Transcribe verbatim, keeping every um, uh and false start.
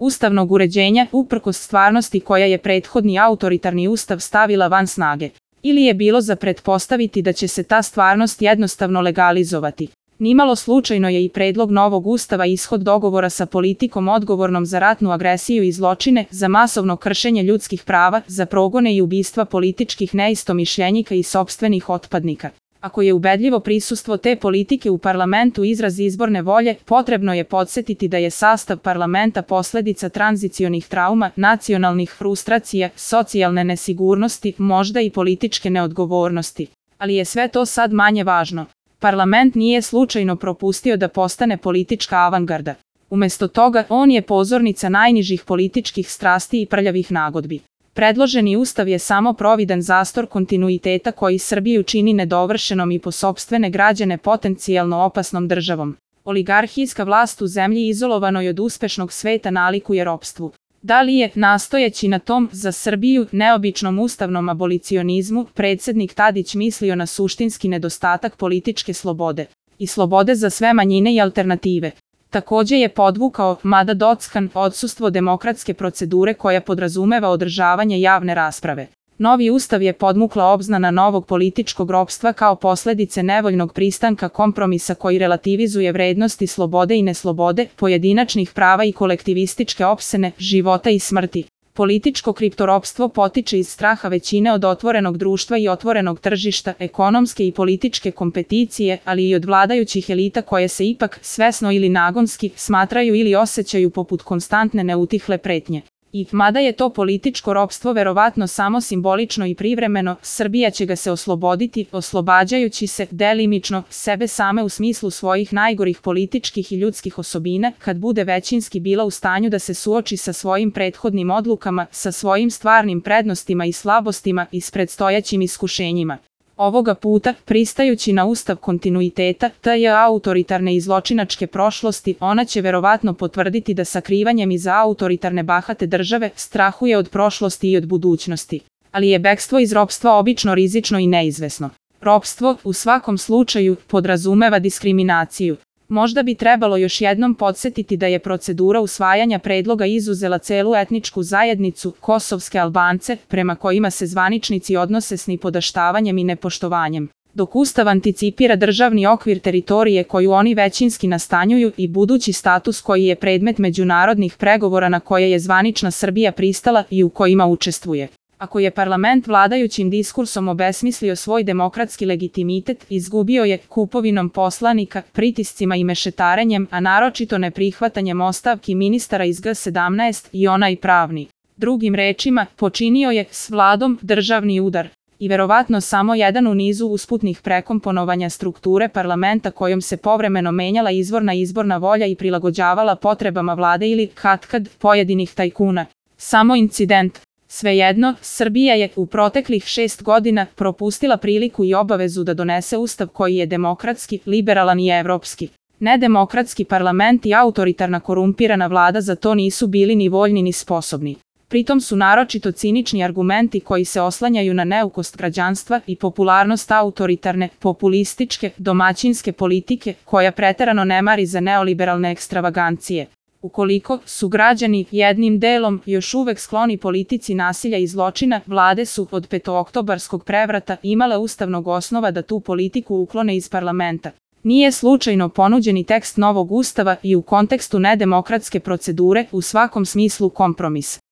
ustavnog uređenja, uprkos stvarnosti koja je prethodni autoritarni ustav stavila van snage. Ili je bilo za pretpostaviti da će se ta stvarnost jednostavno legalizovati. Nimalo slučajno je i predlog novog ustava ishod dogovora sa politikom odgovornom za ratnu agresiju i zločine, za masovno kršenje ljudskih prava, za progone i ubistva političkih neistomišljenika i sopstvenih otpadnika. Ako je ubedljivo prisustvo te politike u parlamentu izraz izborne volje, potrebno je podsjetiti da je sastav parlamenta posledica tranzicionih trauma, nacionalnih frustracija, socijalne nesigurnosti, možda i političke neodgovornosti. Ali je sve to sad manje važno. Parlament nije slučajno propustio da postane politička avangarda. Umesto toga, on je pozornica najnižih političkih strasti i prljavih nagodbi. Predloženi ustav je samo providan zastor kontinuiteta koji Srbiju čini nedovršenom i po sopstvene građane potencijalno opasnom državom. Oligarhijska vlast u zemlji izolovanoj od uspešnog sveta nalikuje ropstvu. Da li je, nastojeći na tom, za Srbiju, neobičnom ustavnom abolicionizmu, predsjednik Tadić mislio na suštinski nedostatak političke slobode i slobode za sve manjine i alternative? Takođe je podvukao, mada dockan, odsustvo demokratske procedure koja podrazumeva održavanje javne rasprave. Novi ustav je podmukla obznana novog političkog ropstva kao posledice nevoljnog pristanka kompromisa koji relativizuje vrednosti slobode i neslobode, pojedinačnih prava i kolektivističke opsene, života i smrti. Političko kriptoropstvo potiče iz straha većine od otvorenog društva i otvorenog tržišta, ekonomske i političke kompeticije, ali i od vladajućih elita koje se ipak, svesno ili nagonski, smatraju ili osjećaju poput konstantne neutihle pretnje. I, mada je to političko ropstvo verovatno samo simbolično i privremeno, Srbija će ga se osloboditi, oslobađajući se, delimično, sebe same u smislu svojih najgorih političkih i ljudskih osobina, kad bude većinski bila u stanju da se suoči sa svojim prethodnim odlukama, sa svojim stvarnim prednostima i slabostima i s predstojećim iskušenjima. Ovoga puta, pristajući na ustav kontinuiteta, tj. autoritarne i zločinačke prošlosti, ona će verovatno potvrditi da sakrivanjem iza autoritarne bahate države strahuje od prošlosti i od budućnosti. Ali je bekstvo iz ropstva obično rizično i neizvesno. Ropstvo, u svakom slučaju, podrazumeva diskriminaciju. Možda bi trebalo još jednom podsjetiti da je procedura usvajanja predloga izuzela celu etničku zajednicu, kosovske Albance, prema kojima se zvaničnici odnose s nipodaštavanjem i nepoštovanjem. Dok ustav anticipira državni okvir teritorije koju oni većinski nastanjuju i budući status koji je predmet međunarodnih pregovora na koje je zvanična Srbija pristala i u kojima učestvuje. Ako je parlament vladajućim diskursom obesmislio svoj demokratski legitimitet, izgubio je kupovinom poslanika, pritiscima i mešetarenjem, a naročito neprihvatanjem ostavki ministara iz G sedamnaest i onaj pravni. Drugim rečima, počinio je s vladom državni udar. I verovatno samo jedan u nizu usputnih prekomponovanja strukture parlamenta kojom se povremeno menjala izvorna izborna volja i prilagođavala potrebama vlade ili, katkad, pojedinih tajkuna. Samo incident. Svejedno, Srbija je u proteklih šest godina propustila priliku i obavezu da donese ustav koji je demokratski, liberalan i evropski. Nedemokratski parlament i autoritarna korumpirana vlada za to nisu bili ni voljni ni sposobni. Pritom su naročito cinični argumenti koji se oslanjaju na neukost građanstva i popularnost autoritarne, populističke, domaćinske politike koja preterano ne mari za neoliberalne ekstravagancije. Ukoliko su građani jednim delom još uvek skloni politici nasilja i zločina, vlade su od petooktobarskog prevrata imale ustavnog osnova da tu politiku uklone iz parlamenta. Nije slučajno ponuđeni tekst novog ustava i u kontekstu nedemokratske procedure u svakom smislu kompromis.